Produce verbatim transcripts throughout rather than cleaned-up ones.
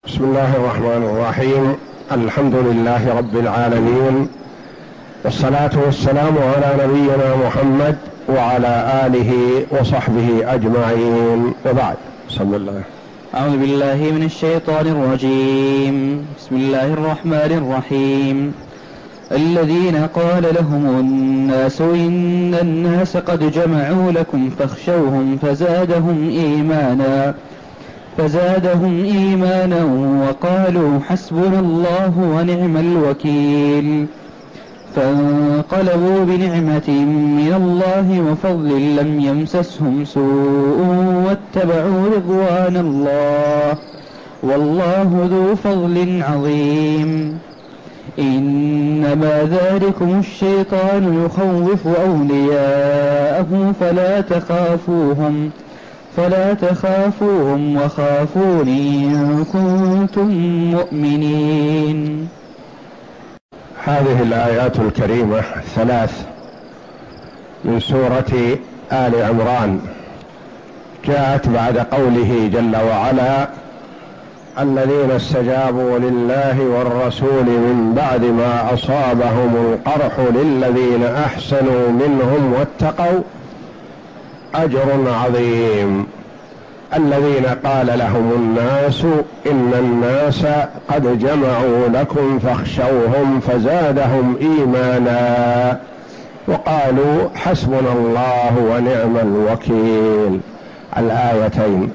بسم الله الرحمن الرحيم. الحمد لله رب العالمين، والصلاة والسلام على نبينا محمد وعلى آله وصحبه أجمعين، وبعد. بسم الله. أعوذ بالله من الشيطان الرجيم. بسم الله الرحمن الرحيم. الذين قال لهم الناس إن الناس قد جمعوا لكم فاخشوهم فزادهم إيمانا فزادهم إيمانا وقالوا حسبنا الله ونعم الوكيل. فانقلبوا بنعمة من الله وفضل لم يمسسهم سوء واتبعوا رضوان الله والله ذو فضل عظيم. إنما ذلكم الشيطان يخوف أولياءه فلا تخافوهم فلا تخافوهم وخافون إن كنتم مؤمنين. هذه الآيات الكريمة ثلاث من سورة آل عمران جاءت بعد قوله جل وعلا: الذين استجابوا لله والرسول من بعد ما أصابهم القرح للذين أحسنوا منهم واتقوا أجر عظيم. الذين قال لهم الناس إن الناس قد جمعوا لكم فاخشوهم فزادهم إيمانا وقالوا حسبنا الله ونعم الوكيل. الآيتين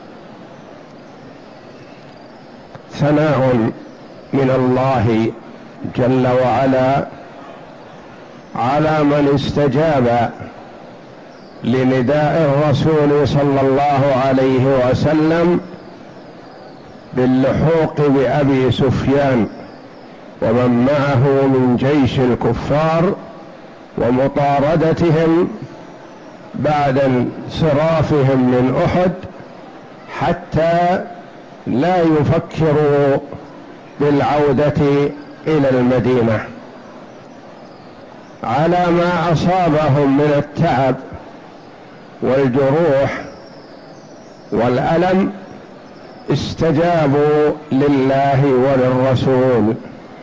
ثناء من الله جل وعلا على من استجاب لنداء الرسول صلى الله عليه وسلم باللحوق بأبي سفيان ومن معه من جيش الكفار ومطاردتهم بعد انصرافهم من أحد حتى لا يفكروا بالعودة إلى المدينة، على ما أصابهم من التعب والجروح والألم استجابوا لله وللرسول.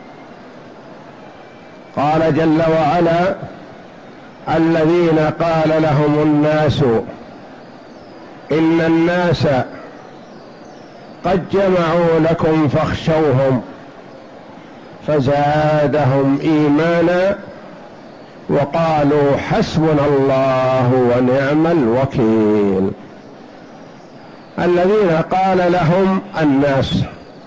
قال جل وعلا: الذين قال لهم الناس إن الناس قد جمعوا لكم فاخشوهم فزادهم إيمانا وقالوا حسبنا الله ونعم الوكيل. الذين قال لهم الناس،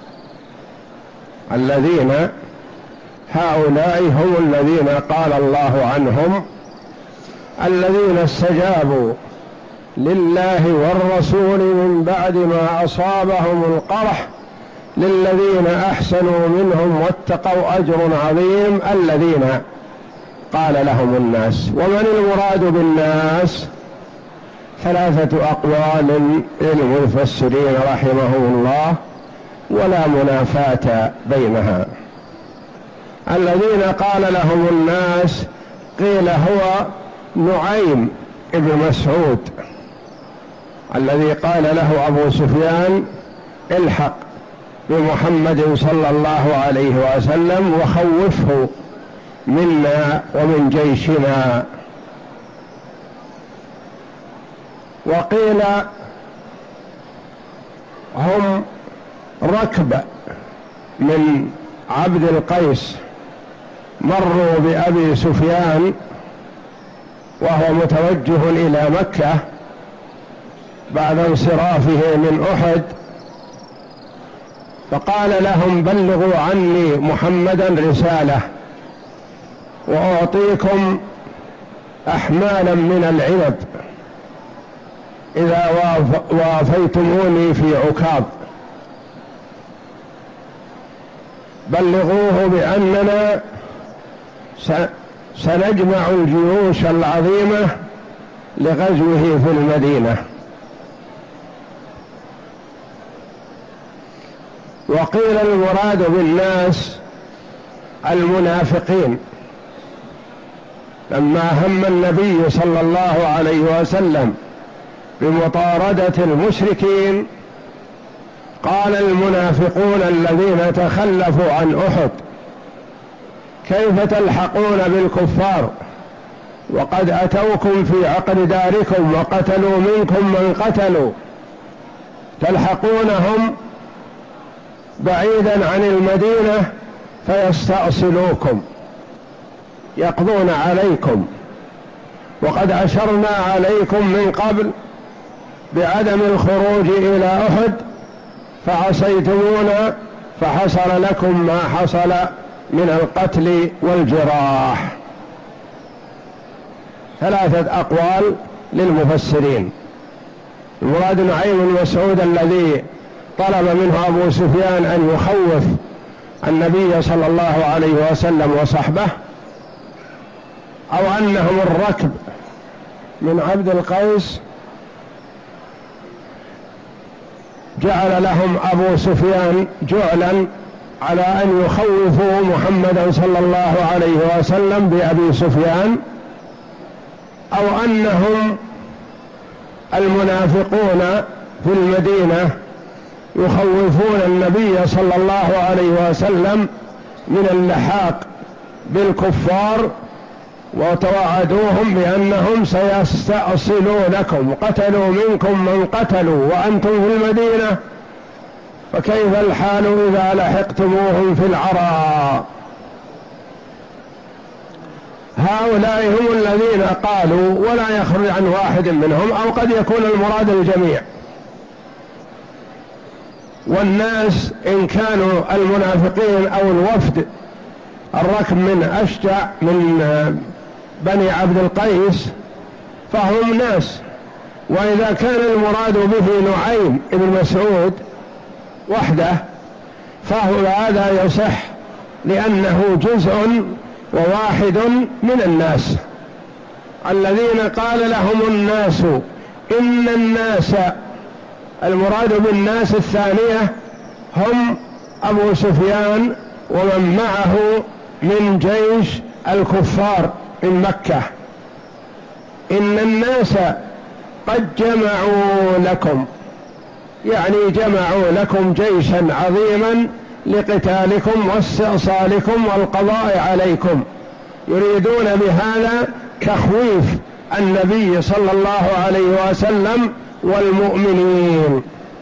الذين هؤلاء هم الذين قال الله عنهم الذين استجابوا لله والرسول من بعد ما أصابهم القرح للذين أحسنوا منهم واتقوا أجر عظيم. الذين قال لهم الناس، ومن المراد بالناس؟ ثلاثة أقوال للمفسرين رحمهم الله ولا منافاة بينها. الذين قال لهم الناس قيل هو نعيم ابن مسعود الذي قال له أبو سفيان: الحق بمحمد صلى الله عليه وسلم وخوفه منا ومن جيشنا. وقيل هم ركب من عبد القيس مروا بأبي سفيان وهو متوجه إلى مكة بعد انصرافه من أحد، فقال لهم: بلغوا عني محمدا رسالة وأعطيكم أحمالا من العنب إذا وافيتموني في عكاظ. بلغوه بأننا سنجمع الجيوش العظيمة لغزوه في المدينة. وقيل المراد بالناس المنافقين، لما هم النبي صلى الله عليه وسلم بمطاردة المشركين قال المنافقون الذين تخلفوا عن أحد: كيف تلحقون بالكفار وقد أتوكم في عقر داركم وقتلوا منكم من قتلوا، تلحقونهم بعيدا عن المدينة فيستأصلوكم يقضون عليكم، وقد أشرنا عليكم من قبل بعدم الخروج إلى أحد فعصيتمونا فحصل لكم ما حصل من القتل والجراح. ثلاثة أقوال للمفسرين. المراد نعيم بن مسعود الذي طلب منه أبو سفيان أن يخوف النبي صلى الله عليه وسلم وصحبه، أو أنهم الركب من عبد القيس جعل لهم أبو سفيان جعلا على أن يخوفوا محمدا صلى الله عليه وسلم بأبي سفيان، أو أنهم المنافقون في المدينة يخوفون النبي صلى الله عليه وسلم من اللحاق بالكفار، وتوعدوهم بأنهم سيستأصلونكم، قتلوا منكم من قتلوا وأنتم في المدينة، فكيف الحال إذا لحقتموهم في العراء؟ هؤلاء هم الذين قالوا، ولا يخرج عن واحد منهم، أو قد يكون المراد الجميع. والناس إن كانوا المنافقين أو الوفد الركب من أشجع من بني عبد القيس فهم ناس، وإذا كان المراد به نعيم بن مسعود وحده فهذا يصح، لأنه جزء وواحد من الناس الذين قال لهم الناس إن الناس، المراد بالناس الثانية هم أبو سفيان ومن معه من جيش الكفار من مكة. إن الناس قد جمعوا لكم، يعني جمعوا لكم جيشا عظيما لقتالكم واستئصالكم والقضاء عليكم، يريدون بهذا تخويف النبي صلى الله عليه وسلم والمؤمنين.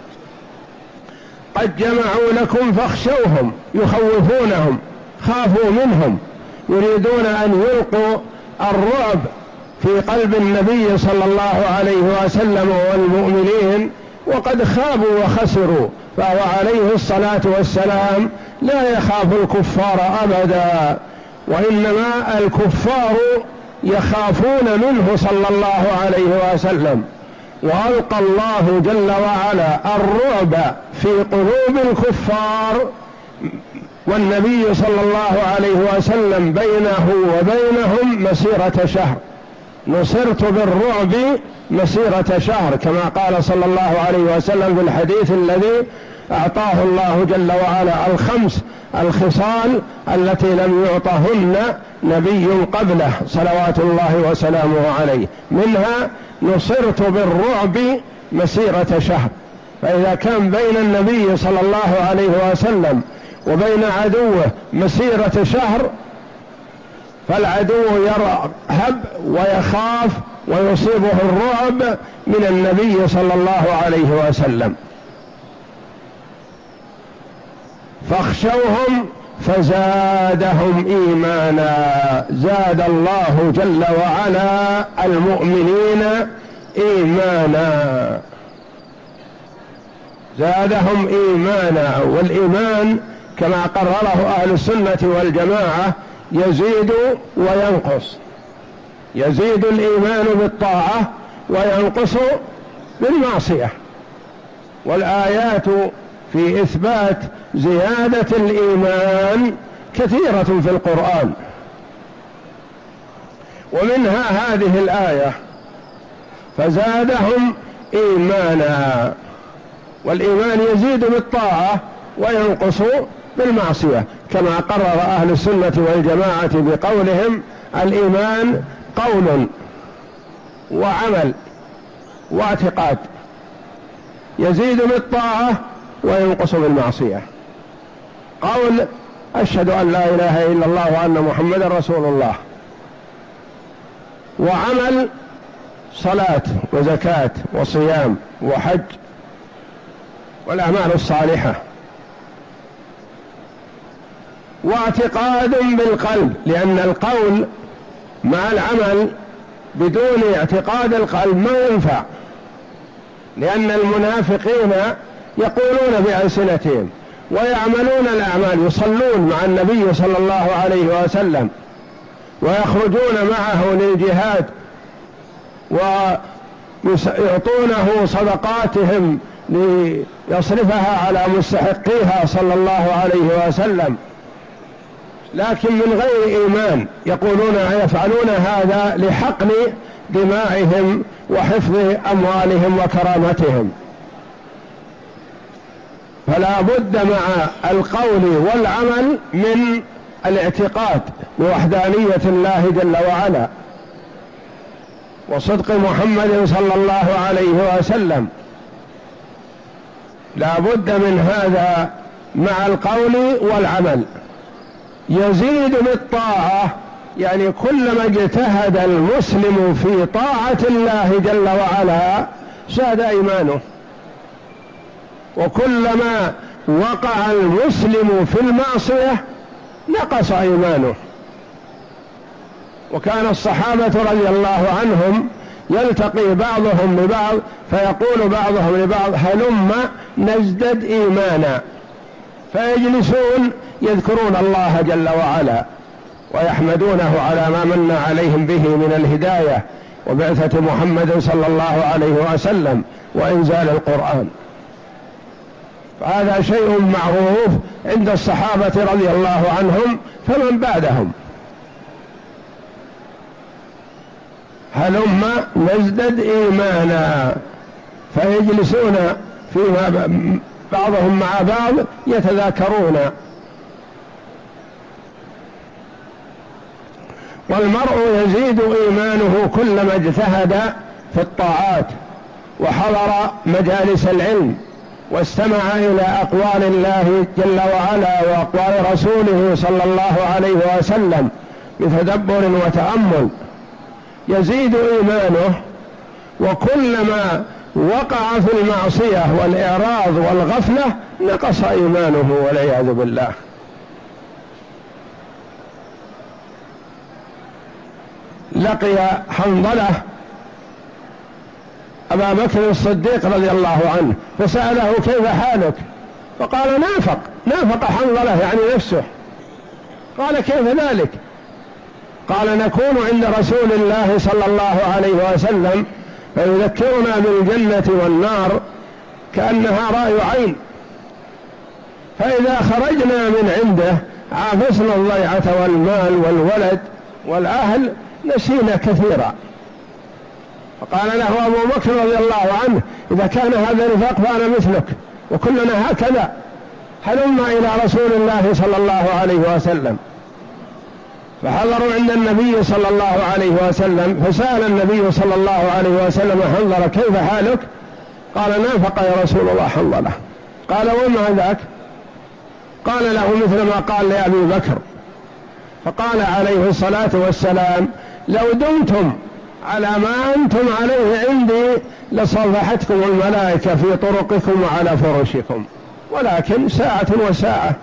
قد جمعوا لكم فاخشوهم، يخوفونهم، خافوا منهم، يريدون أن يلقوا الرعب في قلب النبي صلى الله عليه وسلم والمؤمنين، وقد خابوا وخسروا، فهو عليه الصلاة والسلام لا يخاف الكفار أبدا، وإنما الكفار يخافون منه صلى الله عليه وسلم. وألقى الله جل وعلا الرعب في قلوب الكفار، والنبي صلى الله عليه وسلم بينه وبينهم مسيرة شهر، نصرت بالرعب مسيرة شهر، كما قال صلى الله عليه وسلم في الحديث الذي أعطاه الله جل وعلا الخمس الخصال التي لم يعطهن نبي قبله صلوات الله وسلامه عليه، منها نصرت بالرعب مسيرة شهر. فإذا كان بين النبي صلى الله عليه وسلم وبين عدوه مسيرة شهر، فالعدو يرهب ويخاف ويصيبه الرعب من النبي صلى الله عليه وسلم. فاخشوهم فزادهم إيمانا، زاد الله جل وعلا المؤمنين إيمانا، زادهم إيمانا. والإيمان كما قرره أهل السنة والجماعة يزيد وينقص، يزيد الإيمان بالطاعة وينقص بالمعصية، والآيات في إثبات زيادة الإيمان كثيرة في القرآن، ومنها هذه الآية فزادهم إيمانا. والإيمان يزيد بالطاعة وينقص بالمعصية، كما قرر أهل السنة والجماعة بقولهم الإيمان قول وعمل واعتقاد، يزيد بالطاعة وينقص بالمعصية. قول أشهد أن لا إله إلا الله وأن محمدا رسول الله، وعمل صلاة وزكاة وصيام وحج والأعمال الصالحة، واعتقاد بالقلب، لأن القول مع العمل بدون اعتقاد القلب ما ينفع، لأن المنافقين يقولون بألسنتهم ويعملون الأعمال، يصلون مع النبي صلى الله عليه وسلم ويخرجون معه للجهاد ويعطونه صدقاتهم ليصرفها على مستحقيها صلى الله عليه وسلم، لكن من غير إيمان، يقولون يفعلون هذا لحقن دمائهم وحفظ أموالهم وكرامتهم. فلا بد مع القول والعمل من الاعتقاد بوحدانية الله جل وعلا وصدق محمد صلى الله عليه وسلم، لا بد من هذا مع القول والعمل. يزيد بالطاعة، يعني كلما اجتهد المسلم في طاعة الله جل وعلا زاد إيمانه، وكلما وقع المسلم في المعصية نقص إيمانه. وكان الصحابة رضي الله عنهم يلتقي بعضهم ببعض فيقول بعضهم لبعض هلم نزدد إيمانا، فيجلسون يذكرون الله جل وعلا ويحمدونه على ما من عليهم به من الهداية وبعثة محمد صلى الله عليه وسلم وإنزال القرآن. فهذا شيء معروف عند الصحابة رضي الله عنهم فمن بعدهم. هلم نزدد إيمانا، فيجلسون فيما بعضهم مع بعض يتذاكرون. والمرء يزيد إيمانه كلما اجتهد في الطاعات وحضر مجالس العلم واستمع إلى أقوال الله جل وعلا وأقوال رسوله صلى الله عليه وسلم بتدبر وتأمل، يزيد إيمانه. وكلما وقع في المعصية والإعراض والغفلة نقص إيمانه والعياذ بالله. لقي حنظلة أبا بكر الصديق رضي الله عنه فسأله كيف حالك؟ فقال نافق نافق حنظلة يعني نفسه. قال كيف ذلك؟ قال نكون عند رسول الله صلى الله عليه وسلم فيذكرنا بالجنة والنار كأنها رأي عين، فإذا خرجنا من عنده عافسنا الضيعة والمال والولد والأهل نسينا كثيرا. فقال له أبو بكر رضي الله عنه إذا كان هذا نفاق فأنا مثلك وكلنا هكذا، هلما إلى رسول الله صلى الله عليه وسلم. فحضروا عند النبي صلى الله عليه وسلم فسأل النبي صلى الله عليه وسلم حنظلة كيف حالك؟ قال نافق يا رسول الله حنظلة. قال وما ذاك؟ قال له مثل ما قال لأبي بكر. فقال عليه الصلاة والسلام لو دمتم على ما أنتم عليه عندي لصافحتكم الملائكة في طرقكم وعلى فرشكم، ولكن ساعة وساعة.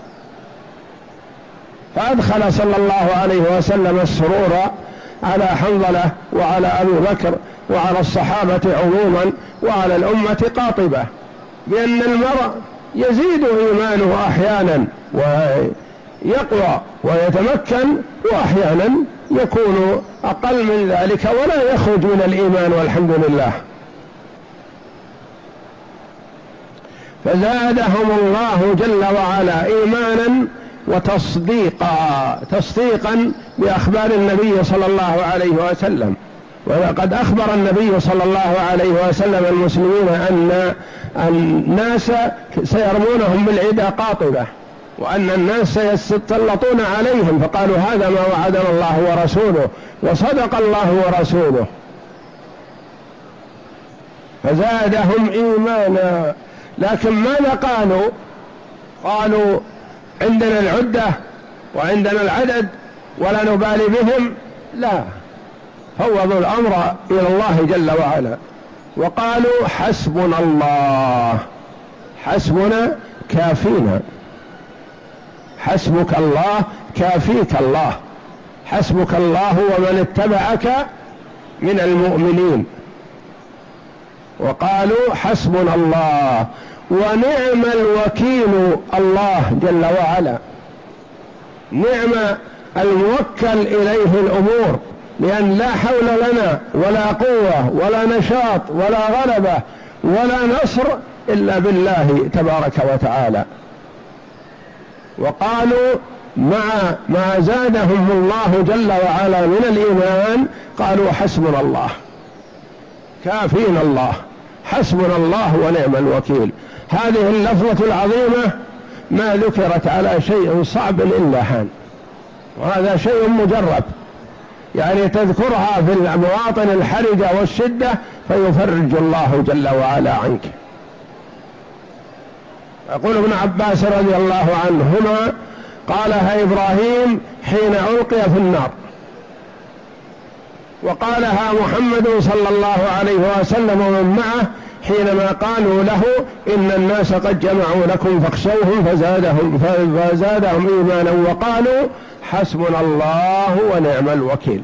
فأدخل صلى الله عليه وسلم السرور على حنظلة وعلى أبي بكر وعلى الصحابة عموما وعلى الأمة قاطبة، بأن المرء يزيد إيمانه أحيانا ويقوى ويتمكن، وأحيانا يكون أقل من ذلك ولا يخرج من الإيمان، والحمد لله. فزادهم الله جل وعلا إيمانا وتصديقا، تصديقا بأخبار النبي صلى الله عليه وسلم. ولقد أخبر النبي صلى الله عليه وسلم المسلمين أن الناس سيرمونهم بالعدا قاطبة، وأن الناس سيتسلطون عليهم، فقالوا هذا ما وعدنا الله ورسوله، وصدق الله ورسوله. فزادهم إيمانا لكن ماذا قالوا؟ قالوا عندنا العدة وعندنا العدد ولا نبالي بهم. لا، فوضوا الأمر إلى الله جل وعلا وقالوا حسبنا الله، حسبنا كافينا، حسبك الله كافيك الله، حسبك الله ومن اتبعك من المؤمنين. وقالوا حسبنا الله ونعم الوكيل الله جل وعلا، نعم الموكل إليه الأمور، لأن لا حول لنا ولا قوة ولا نشاط ولا غلبة ولا نصر إلا بالله تبارك وتعالى. وقالوا مع ما زادهم الله جل وعلا من الإيمان قالوا حسبنا الله كافينا الله، حسبنا الله ونعم الوكيل. هذه اللفظة العظيمة ما ذكرت على شيء صعب إلا هان، وهذا شيء مجرب، يعني تذكرها في المواطن الحرجة والشدة فيفرج الله جل وعلا عنك. يقول ابن عباس رضي الله عنهما قالها إبراهيم حين ألقي في النار، وقالها محمد صلى الله عليه وسلم ومن معه حينما قالوا له إن الناس قد جمعوا لكم فاخشوهم فزادهم, فزادهم إيمانا وقالوا حسبنا الله ونعم الوكيل.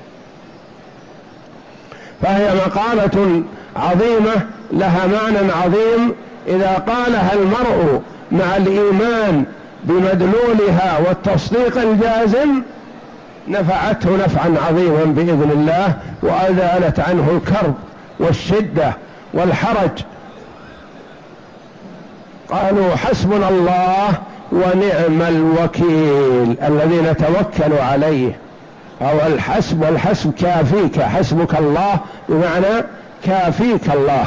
فهي مقالة عظيمة لها معنى عظيم، إذا قالها المرء مع الإيمان بمدلولها والتصديق الجازم نفعته نفعا عظيما بإذن الله، وأزالت عنه الكرب والشدة والحرج. قالوا حسبنا الله ونعم الوكيل الذي نتوكل عليه، أو الحسب، والحسب كافيك، حسبك الله بمعنى كافيك الله.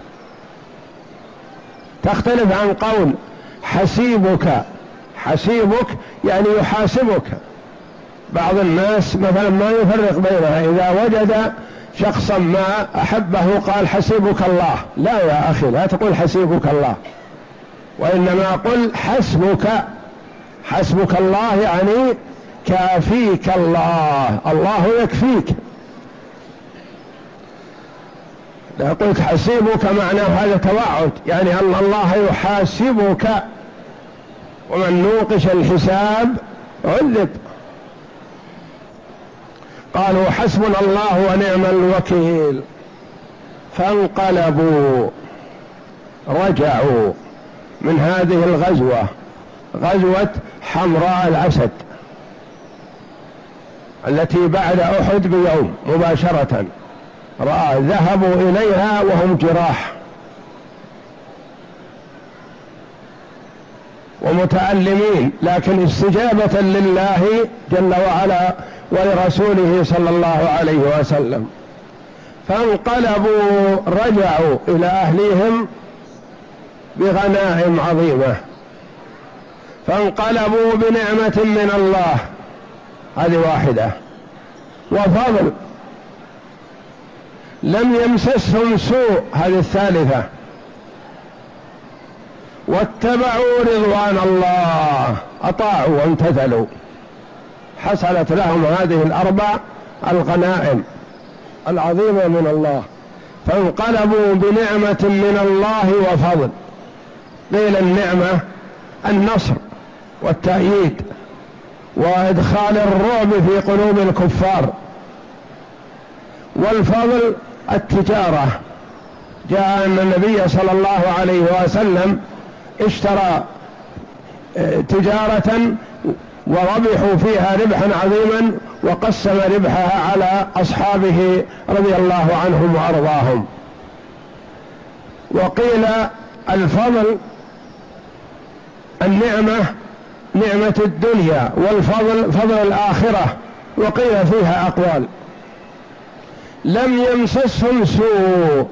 تختلف عن قول حسيبك، حسيبك يعني يحاسبك. بعض الناس مثلا ما يفرق بينها، إذا وجد شخصا ما أحبه قال حسيبك الله. لا يا أخي، لا تقول حسيبك الله، وإنما قل حسبك، حسبك الله يعني كافيك الله، الله يكفيك. لا قلت حسيبك معناه هذا توعد، يعني أن الله يحاسبك، ومن نوقش الحساب عذب. قالوا حسبنا الله ونعم الوكيل، فانقلبوا، رجعوا من هذه الغزوة، غزوة حمراء الأسد التي بعد أحد بيوم مباشرة، رأى ذهبوا إليها وهم جراح ومتألمين، لكن استجابة لله جل وعلا ولرسوله صلى الله عليه وسلم. فانقلبوا، رجعوا إلى أهليهم بغنائم عظيمة، فانقلبوا بنعمة من الله، هذه واحدة، وفضل لم يمسسهم سوء، هذه الثالثة، واتبعوا رضوان الله، أطاعوا وامتثلوا، حصلت لهم هذه الأربع الغنائم العظيمة من الله. فانقلبوا بنعمة من الله وفضل. قيل النعمة النصر والتأييد وإدخال الرعب في قلوب الكفار، والفضل التجارة. جاء أن النبي صلى الله عليه وسلم اشترى تجارة وربحوا فيها ربحا عظيما، وقسم ربحها على أصحابه رضي الله عنهم وأرضاهم. وقيل الفضل النعمة نعمة الدنيا، والفضل فضل الآخرة، وقيل فيها أقوال. لم يمسسهم سوء،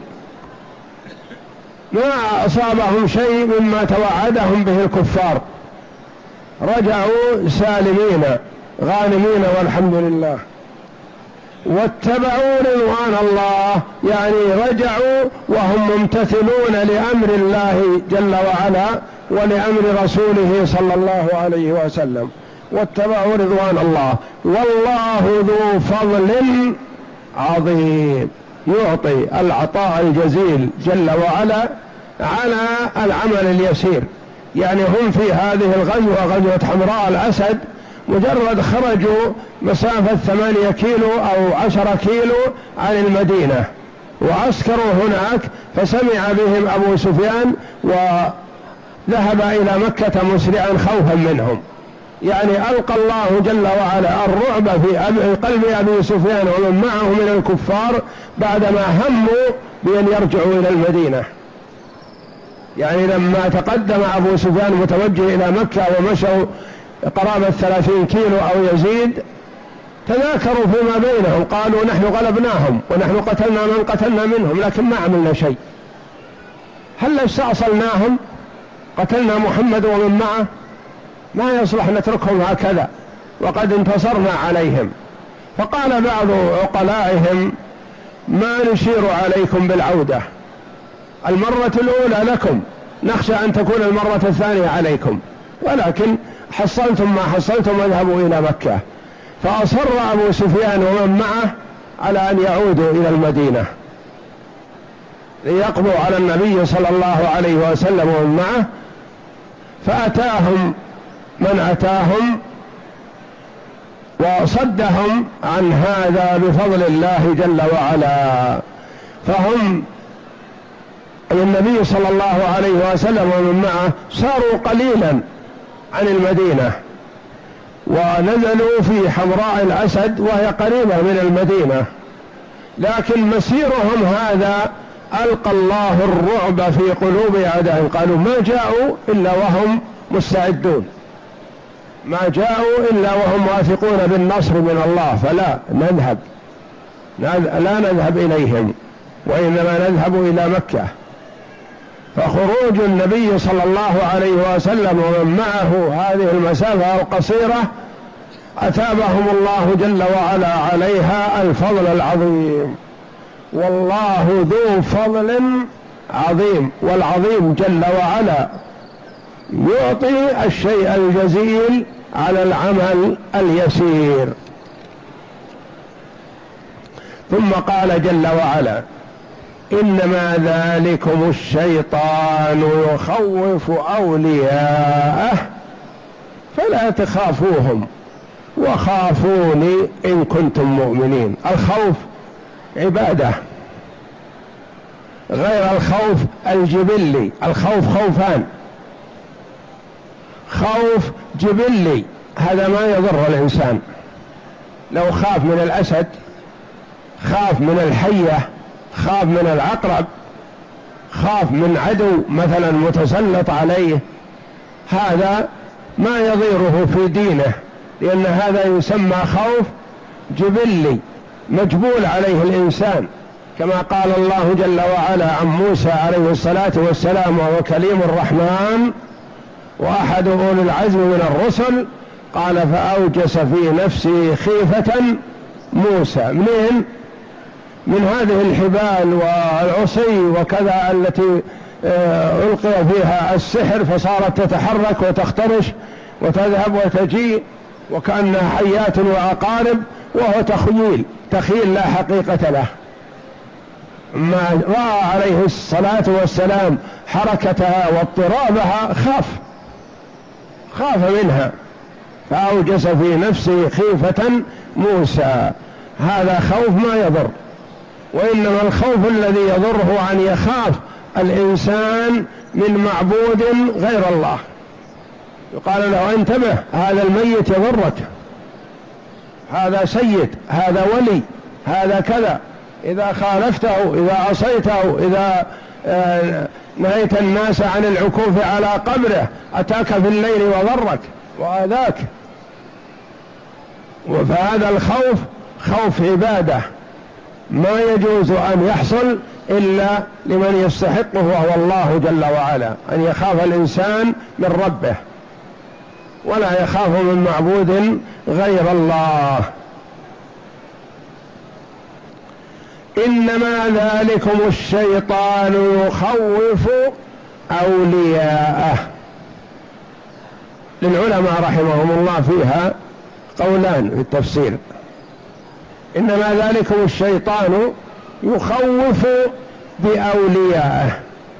ما أصابهم شيء مما توعدهم به الكفار، رجعوا سالمين غانمين والحمد لله. واتبعوا رضوان الله، يعني رجعوا وهم ممتثلون لأمر الله جل وعلا ولأمر رسوله صلى الله عليه وسلم، واتبعوا رضوان الله. والله ذو فضل عظيم، يعطي العطاء الجزيل جل وعلا على العمل اليسير. يعني هم في هذه الغزوة، غزوة حمراء الأسد، مجرد خرجوا مسافة ثمانية كيلو أو عشرة كيلو عن المدينة وعسكروا هناك، فسمع بهم أبو سفيان وذهب إلى مكة مسرعا خوفا منهم. يعني ألقى الله جل وعلا الرعب في قلب أبي سفيان ومن معه من الكفار بعدما هموا بأن يرجعوا إلى المدينة. يعني لما تقدم أبو سفيان متوجه إلى مكة ومشوا قرابة ثلاثين كيلو أو يزيد، تذاكروا فيما بينهم، قالوا نحن غلبناهم ونحن قتلنا من قتلنا منهم لكن ما عملنا شيء، هل استأصلناهم قتلنا محمد ومن معه؟ ما يصلح نتركهم هكذا وقد انتصرنا عليهم. فقال بعض عقلائهم ما نشير عليكم بالعودة، المرة الأولى لكم، نخشى أن تكون المرة الثانية عليكم، ولكن حصلتم ما حصلتم واذهبوا إلى مكة. فأصر أبو سفيان ومن معه على أن يعودوا إلى المدينة ليقضوا على النبي صلى الله عليه وسلم ومن معه. فأتاهم من أتاهم وصدهم عن هذا بفضل الله جل وعلا. فهم النبي صلى الله عليه وسلم ومن معه صاروا قليلا عن المدينة ونزلوا في حمراء الأسد وهي قريبة من المدينة، لكن مسيرهم هذا ألقى الله الرعب في قلوب أعدائهم، قالوا ما جاءوا إلا وهم مستعدون، ما جاءوا إلا وهم واثقون بالنصر من الله، فلا نذهب لا نذهب إليهم وإنما نذهب إلى مكة. فخروج النبي صلى الله عليه وسلم ومن معه هذه المسافة القصيرة أثابهم الله جل وعلا عليها الفضل العظيم. والله ذو فضل عظيم، والعظيم جل وعلا يعطي الشيء الجزيل على العمل اليسير. ثم قال جل وعلا إنما ذلكم الشيطان يخوف أولياءه فلا تخافوهم وخافوني إن كنتم مؤمنين. الخوف عبادة غير الخوف الجبلي. الخوف خوفان، خوف جبلي هذا ما يضر الإنسان، لو خاف من الأسد، خاف من الحية، خاف من العقرب، خاف من عدو مثلا متسلط عليه، هذا ما يضيره في دينه، لأن هذا يسمى خوف جبلي مجبول عليه الإنسان، كما قال الله جل وعلا عن موسى عليه الصلاة والسلام وهو كليم الرحمن وأحد أولي العزم من الرسل، قال فأوجس في نفسي خيفة موسى. منين؟ من هذه الحبال والعصي وكذا التي ألقي فيها السحر فصارت تتحرك وتخترش وتذهب وتجيء وكأنها حيات وعقارب، وهو تخيل تخيل لا حقيقة له. ما رأى عليه الصلاة والسلام حركتها واضطرابها خاف خاف منها، فأوجس في نفسه خيفة موسى. هذا خوف ما يضر، وإنما الخوف الذي يضره أن يخاف الإنسان من معبود غير الله، يقال له انتبه هذا الميت يضرك، هذا سيد، هذا ولي، هذا كذا، إذا خالفته، إذا عصيته، إذا آه نهيت الناس عن العكوف على قبره أتاك في الليل وضرك وآذاك. فهذا الخوف خوف عبادة ما يجوز أن يحصل إلا لمن يستحقه وهو الله جل وعلا، أن يخاف الإنسان من ربه ولا يخاف من معبود غير الله. إنما ذلكم الشيطان يخوف أولياءه. للعلماء رحمهم الله فيها قولان في التفسير. إنما ذلكم الشيطان يخوف بأوليائه،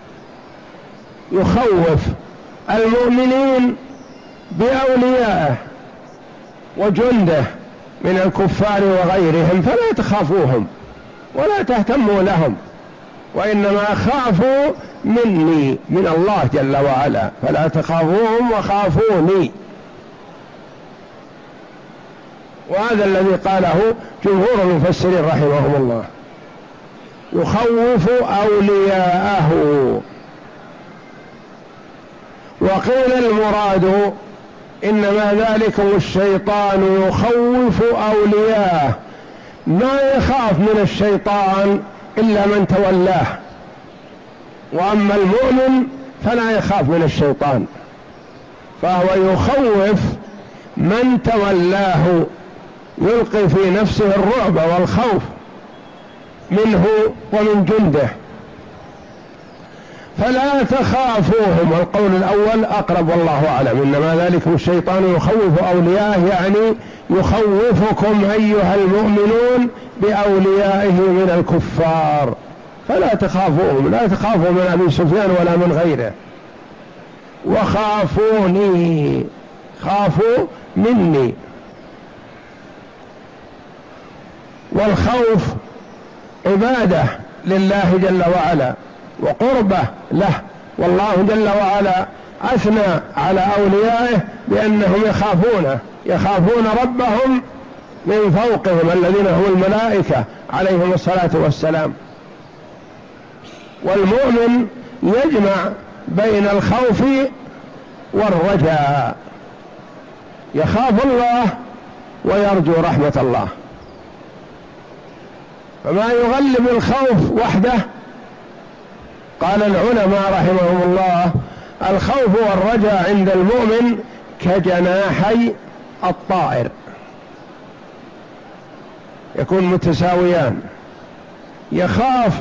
يخوف المؤمنين بأوليائه وجنده من الكفار وغيرهم، فلا تخافوهم ولا تهتموا لهم، وإنما خافوا مني، من الله جل وعلا، فلا تخافوهم وخافوني. وهذا الذي قاله جمهور المفسرين رحمهم الله، يخوف أولياءه. وقيل المراد إنما ذلكم الشيطان يخوف أولياءه، ما يخاف من الشيطان إلا من تولاه، وأما المؤمن فلا يخاف من الشيطان، فهو يخوف من تولاه، يلقي في نفسه الرعب والخوف منه ومن جنده. فلا تخافوهم، القول الأول أقرب والله أعلم. إنما ذلكم الشيطان يخوف أولياءه، يعني يخوفكم أيها المؤمنون بأوليائه من الكفار، فلا تخافوهم، لا تخافوا من أبي سفيان ولا من غيره، وخافوني، خافوا مني. والخوف عبادة لله جل وعلا وقربة له، والله جل وعلا أثنى على أوليائه بأنهم يخافونه، يخافون ربهم من فوقهم الذين هم الملائكة عليهم الصلاة والسلام. والمؤمن يجمع بين الخوف والرجاء، يخاف الله ويرجو رحمة الله، فما يغلب الخوف وحده. قال العلماء رحمهم الله: الخوف والرجاء عند المؤمن كجناحي الطائر، يكون متساويان، يخاف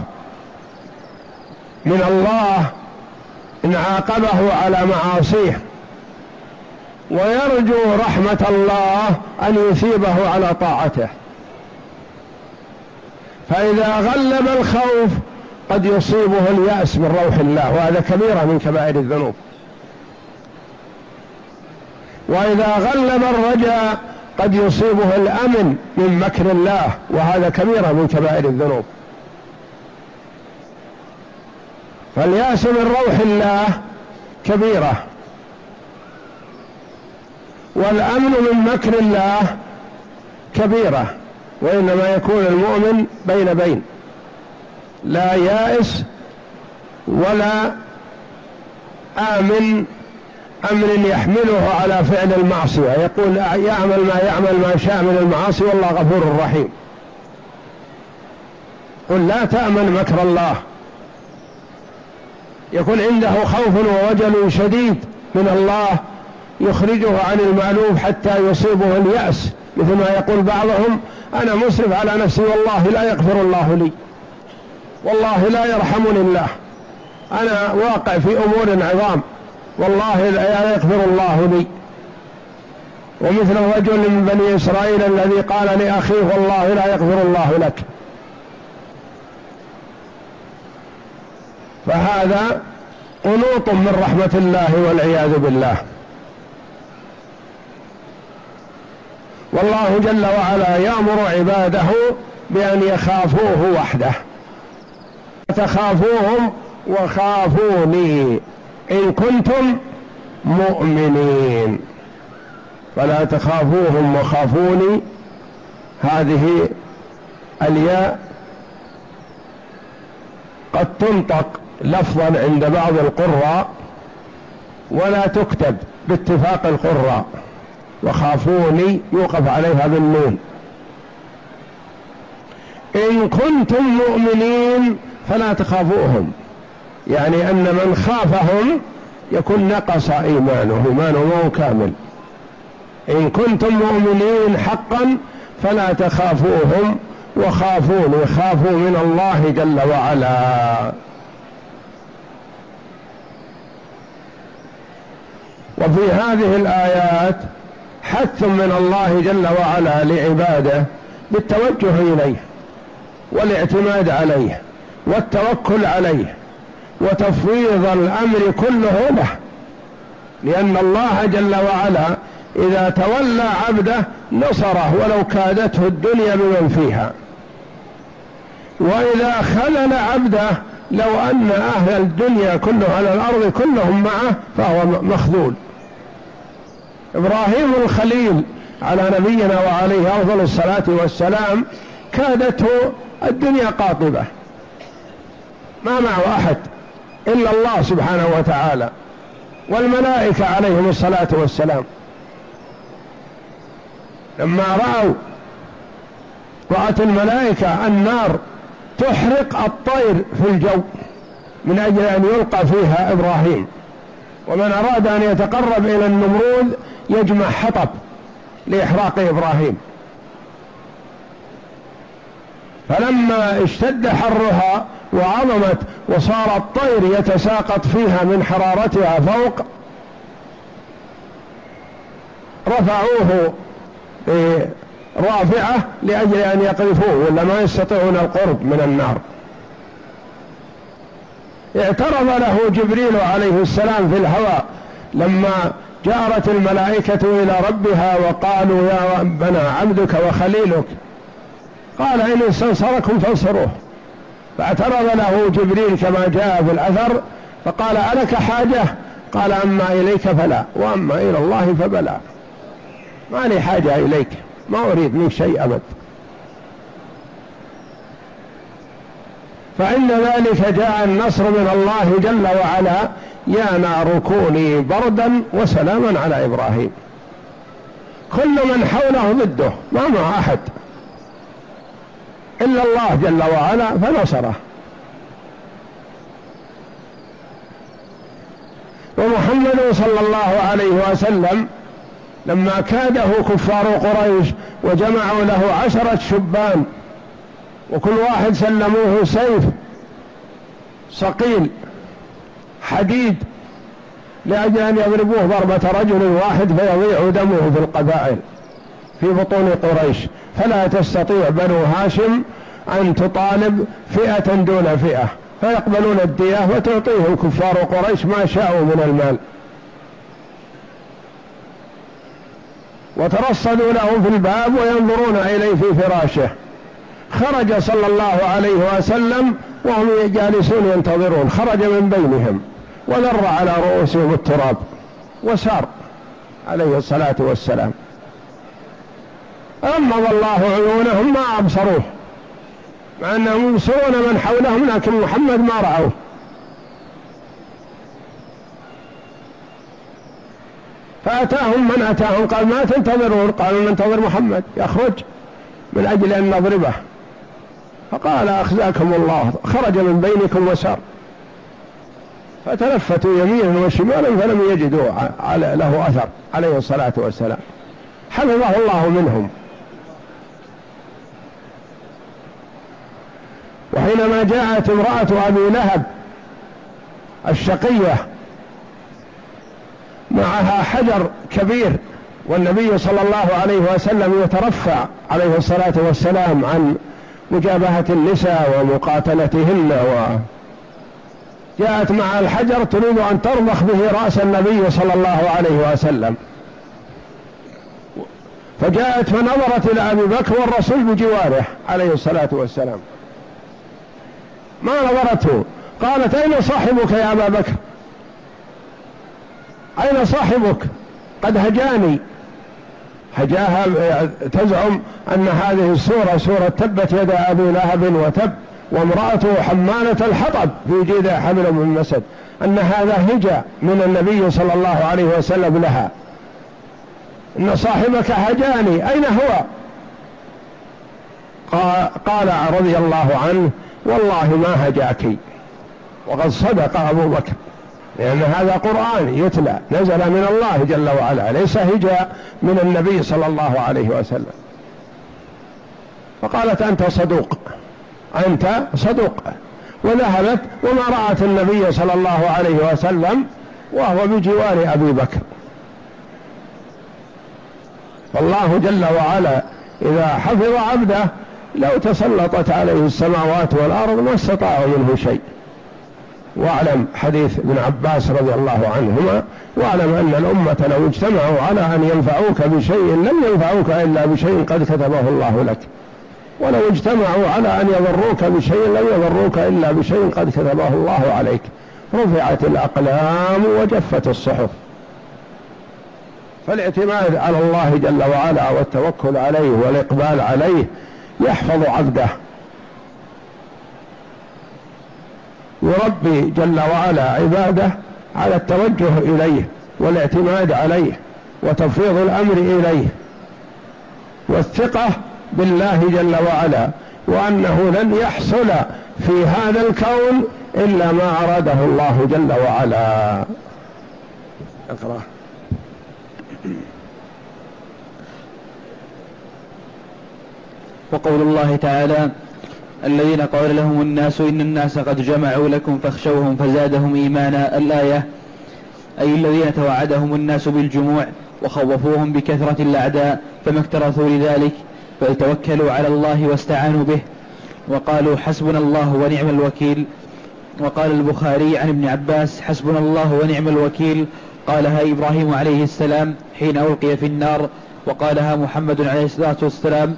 من الله إن عاقبه على معاصيه، ويرجو رحمة الله أن يثيبه على طاعته. فإذا غلب الخوف قد يصيبه اليأس من روح الله، وهذا كبيرة من كبائر الذنوب. وإذا غلب الرجاء قد يصيبه الأمن من مكر الله، وهذا كبيرة من كبائر الذنوب. فاليأس من روح الله كبيرة، والأمن من مكر الله كبيرة. وإنما يكون المؤمن بين بين، لا يائس ولا آمن أمر يحمله على فعل المعصية، يقول يعمل ما يعمل ما شاء من المعاصي والله غفور رحيم. قل لا تأمن مكر الله، يكون عنده خوف ووجل شديد من الله يخرجه عن المألوف حتى يصيبه اليأس، مثل ما يقول بعضهم: أنا مسرف على نفسي والله لا يغفر الله لي، والله لا يرحمني الله، أنا واقع في أمور عظام والله لا يغفر الله لي. ومثل الرجل من بني إسرائيل الذي قال لأخيه: والله لا يغفر الله لك. فهذا قنوط من رحمة الله والعياذ بالله. والله جل وعلا يأمر عباده بأن يخافوه وحده. تخافوهم وخافوني إن كنتم مؤمنين، فلا تخافوهم وخافوني. هذه الياء قد تنطق لفظا عند بعض القراء ولا تكتب باتفاق القراء، وخافوني يوقف عليها بالنون. إن كنتم مؤمنين فلا تخافوهم، يعني أن من خافهم يكون نقص إيمانه، إيمانه كامل. إن كنتم مؤمنين حقا فلا تخافوهم وخافوني، خافوا من الله جل وعلا. وفي هذه الآيات حث من الله جل وعلا لعباده بالتوجه إليه والاعتماد عليه والتوكل عليه وتفويض الأمر كله له، لأن الله جل وعلا إذا تولى عبده نصره ولو كادته الدنيا بمن فيها، وإذا خذل عبده لو أن أهل الدنيا كلهم على الأرض كلهم معه فهو مخذول. إبراهيم الخليل على نبينا وعليه أفضل الصلاة والسلام كادته الدنيا قاطبة، ما معه أحد إلا الله سبحانه وتعالى والملائكة عليهم الصلاة والسلام. لما رأوا رأت الملائكة النار تحرق الطير في الجو من أجل أن يلقى فيها إبراهيم، ومن أراد أن يتقرب إلى النمرود يجمع حطب لإحراق إبراهيم. فلما اشتد حرها وعظمت وصار الطير يتساقط فيها من حرارتها فوق، رفعوه رافعة لأجل أن يقذفوه ولا ما يستطيعون القرب من النار. اعترض له جبريل عليه السلام في الهواء لما جارت الملائكة إلى ربها وقالوا يا ربنا عبدك وخليلك، قال إن استنصركم فانصروه. فاعترض له جبريل كما جاء في الأثر فقال ألك حاجة؟ قال أما إليك فلا وأما إلى الله فبلا، ما لي حاجة إليك، ما أريد منك شيء أبد. فإن ذلك جاء النصر من الله جل وعلا: يا نار كوني بردا وسلاما على إبراهيم. كل من حوله ضده، ما معه أحد إلا الله جل وعلا فنصره. ومحمد صلى الله عليه وسلم لما كاده كفار قريش وجمعوا له عشرة شبان وكل واحد سلموه سيف صقيل حديد لأجل أن يضربوه ضربة رجل واحد فيضيع دمه في القبائل في بطون قريش، فلا تستطيع بنو هاشم أن تطالب فئة دون فئة، فيقبلون الدية وتعطيهم كفار قريش ما شاءوا من المال. وترصدوا له في الباب وينظرون إليه في فراشه. خرج صلى الله عليه وسلم وهم جالسون ينتظرون، خرج من بينهم وذر على رؤوسهم التراب وسار عليه الصلاة والسلام. أغمض الله عيونهم ما أبصروه، مع أنهم يبصرون من حولهم لكن محمد ما رأوه. فأتاهم من أتاهم قال ما تنتظرون؟ قالوا ننتظر محمد يخرج من أجل أن نضربه. فقال أخزاكم الله، خرج من بينكم وسار. فتلفتوا يمينا وشمالا فلم يجدوا له أثر عليه الصلاة والسلام، حفظه الله منهم. وحينما جاءت امرأة أبي لهب الشقية معها حجر كبير والنبي صلى الله عليه وسلم يترفع عليه الصلاة والسلام عن مجابهة النساء ومقاتلتهن، وجاءت مع الحجر تريد أن ترضخ به رأس النبي صلى الله عليه وسلم، فجاءت فنظرت إلى أبي بكر والرسول بجواره عليه الصلاة والسلام، ما نظرته، قالت أين صاحبك يا أبا بكر؟ أين صاحبك؟ قد هجاني. هجاها تزعم أن هذه السورة سورة تبت يد أبي لهب وتب، وامرأته حمالة الحطب في جيدها حبل من مسد، أن هذا هجا من النبي صلى الله عليه وسلم لها، إن صاحبك هجاني أين هو؟ قال رضي الله عنه والله ما هجاك، وقد صدق أبو بكر، لأن هذا قرآن يتلى نزل من الله جل وعلا، ليس هجاء من النبي صلى الله عليه وسلم. فقالت أنت صدوق، أنت صدوق، وذهبت وما رأت النبي صلى الله عليه وسلم وهو بجوار أبي بكر. فالله جل وعلا إذا حفظ عبده لو تسلطت عليه السماوات والأرض ما استطاعوا منه شيء. واعلم حديث ابن عباس رضي الله عنهما: واعلم أن الأمة لو اجتمعوا على أن ينفعوك بشيء لم ينفعوك إلا بشيء قد كتبه الله لك، ولو اجتمعوا على أن يضروك بشيء لم يضروك إلا بشيء قد كتبه الله عليك. رفعت الأقلام وجفت الصحف. فالاعتماد على الله جل وعلا والتوكل عليه والإقبال عليه يحفظ عبده، يربي جل وعلا عباده على التوجه إليه والاعتماد عليه وتفويض الأمر إليه والثقة بالله جل وعلا، وأنه لن يحصل في هذا الكون إلا ما أراده الله جل وعلا. اقرأ. وقول الله تعالى: الذين قال لهم الناس إن الناس قد جمعوا لكم فاخشوهم فزادهم إيمانا. الآية: أي الذين توعدهم الناس بالجموع وخوفوهم بكثرة الأعداء فما اكترثوا لذلك، بل توكلوا على الله واستعانوا به وقالوا حسبنا الله ونعم الوكيل. وقال البخاري عن ابن عباس: حسبنا الله ونعم الوكيل قالها إبراهيم عليه السلام حين ألقي في النار، وقالها محمد عليه الصلاة والسلام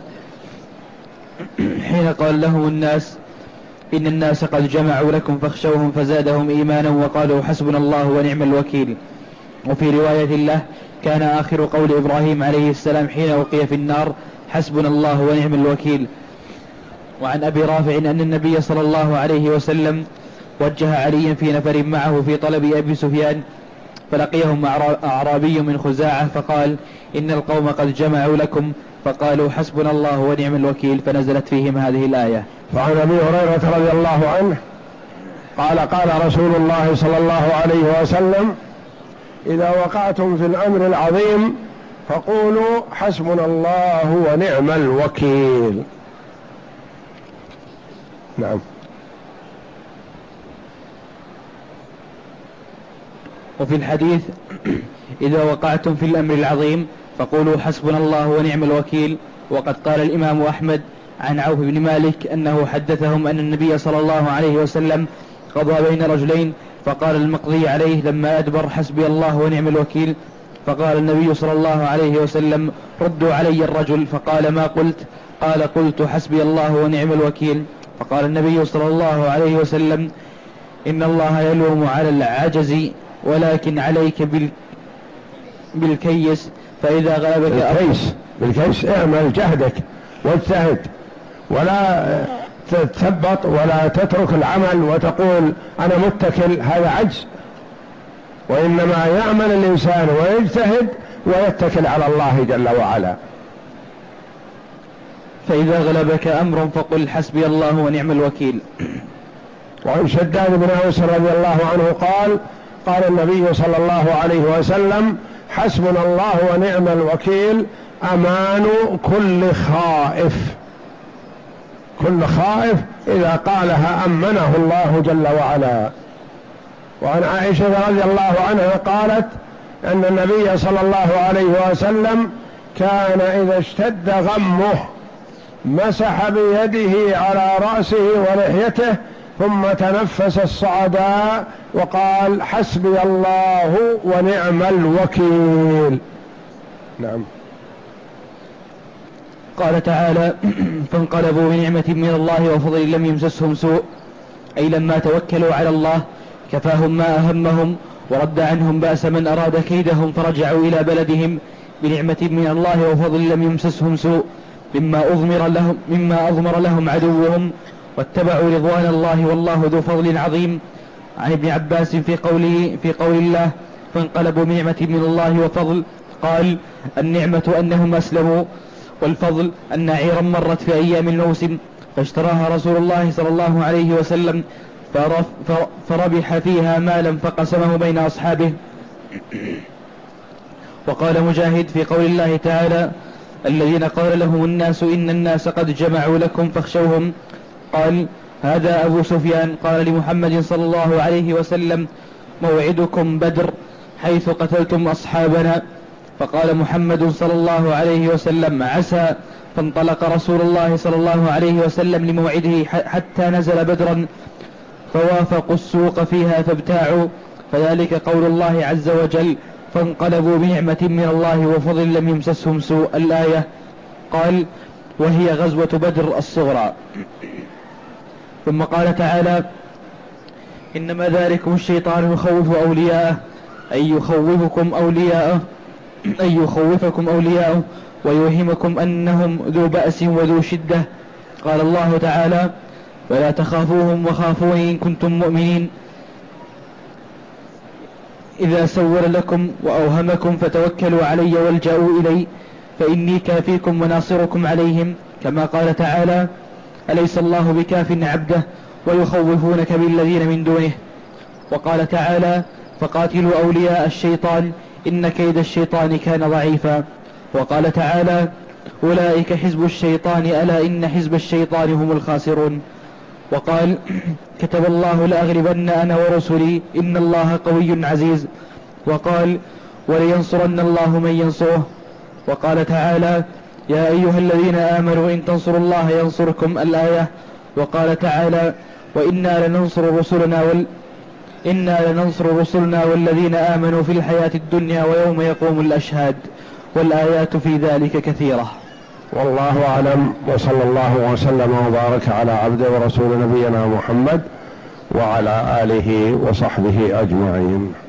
حين قال لهم الناس إن الناس قد جمعوا لكم فاخشوهم فزادهم إيمانا وقالوا حسبنا الله ونعم الوكيل. وفي رواية له: كان آخر قول إبراهيم عليه السلام حين ألقي في النار حسبنا الله ونعم الوكيل. وعن أبي رافع أن النبي صلى الله عليه وسلم وجه عليا في نفر معه في طلب أبي سفيان، فلقيهم أعرابي من خزاعة فقال: إن القوم قد جمعوا لكم، فقالوا حسبنا الله ونعم الوكيل، فنزلت فيهم هذه الآية. وعن أبي هريرة رضي الله عنه قال: قال رسول الله صلى الله عليه وسلم: إذا وقعتم في الأمر العظيم فقولوا حسبنا الله ونعم الوكيل. نعم. وفي الحديث: إذا وقعتم في الأمر العظيم فقولوا حسبنا الله ونعم الوكيل. وقد قال الإمام أحمد عن عوف بن مالك أنه حدثهم أن النبي صلى الله عليه وسلم قضى بين رجلين فقال المقضي عليه لما أدبر: حسبي الله ونعم الوكيل. فقال النبي صلى الله عليه وسلم: ردوا علي الرجل. فقال: ما قلت؟ قال: قلت حسبي الله ونعم الوكيل. فقال النبي صلى الله عليه وسلم: إن الله يلوم على العجز ولكن عليك بال... بالكيس، فإذا غلبك بالكيس بالكيس اعمل جهدك واجتهد، ولا تتثبط ولا تترك العمل وتقول أنا متكل، هذا عجز. وإنما يعمل الإنسان ويجتهد ويتكل على الله جل وعلا. فإذا غلبك أمر فقل حسبي الله ونعم الوكيل. وعن شداد بن أوس رضي الله عنه قال: قال النبي صلى الله عليه وسلم: حسبنا الله ونعم الوكيل أمان كل خائف. كل خائف إذا قالها أمنه الله جل وعلا. وعن عائشة رضي الله عنها قالت أن النبي صلى الله عليه وسلم كان إذا اشتد غمه مسح بيده على رأسه ولحيته ثم تنفس الصعداء وقال: حسبي الله ونعم الوكيل. نعم. قال تعالى: فانقلبوا بنعمة من الله وفضل لم يمسسهم سوء، أي لما توكلوا على الله كفاهم ما أهمهم ورد عنهم بأس من أراد كيدهم، فرجعوا إلى بلدهم بنعمة من الله وفضل لم يمسسهم سوء مما أضمر لهم, مما أضمر لهم عدوهم، واتبعوا رضوان الله والله ذو فضل عظيم. عن ابن عباس في قوله في قول الله: فانقلبوا بنعمة من الله وفضل، قال: النعمة أنهم أسلموا، والفضل أن عيرا مرت في أيام الموسم فاشتراها رسول الله صلى الله عليه وسلم فربح فيها مالا فقسمه بين أصحابه. وقال مجاهد في قول الله تعالى: الذين قال لهم الناس إن الناس قد جمعوا لكم فاخشوهم. قال: هذا أبو سفيان قال لمحمد صلى الله عليه وسلم: موعدكم بدر حيث قتلتم أصحابنا. فقال محمد صلى الله عليه وسلم: عسى. فانطلق رسول الله صلى الله عليه وسلم لموعده حتى نزل بدرا، فوافقوا السوق فيها فابتاعوا، فذلك قول الله عز وجل: فانقلبوا بنعمة من الله وفضل لم يمسسهم سوء. الآية. قال: وهي غزوة بدر الصغرى. ثم قال تعالى: إنما ذلكم الشيطان يخوف أولياءه، أي يخوفكم أولياءه أي يخوفكم أولياءه ويوهمكم أنهم ذو بأس وذو شدة. قال الله تعالى: ولا تخافوهم وخافوني إن كنتم مؤمنين. إذا سول لكم وأوهمكم فتوكلوا علي والجأوا إلي فإني كافيكم وناصركم عليهم. كما قال تعالى: أليس الله بكاف عبده ويخوفونك بالذين من دونه. وقال تعالى: فقاتلوا أولياء الشيطان إن كيد الشيطان كان ضعيفا. وقال تعالى: أولئك حزب الشيطان ألا إن حزب الشيطان هم الخاسرون. وقال: كتب الله لأغلبن أنا ورسلي إن الله قوي عزيز. وقال: ولينصرن الله من ينصره. وقال تعالى: يا أيها الذين آمنوا إن تنصروا الله ينصركم. الآية. وقال تعالى: وإنا لننصر رسلنا وال... إنا لننصر رسلنا والذين آمنوا في الحياة الدنيا ويوم يقوم الأشهاد. والآيات في ذلك كثيرة. والله أعلم، وصلى الله وسلم وبارك على عبده ورسول نبينا محمد وعلى آله وصحبه أجمعين.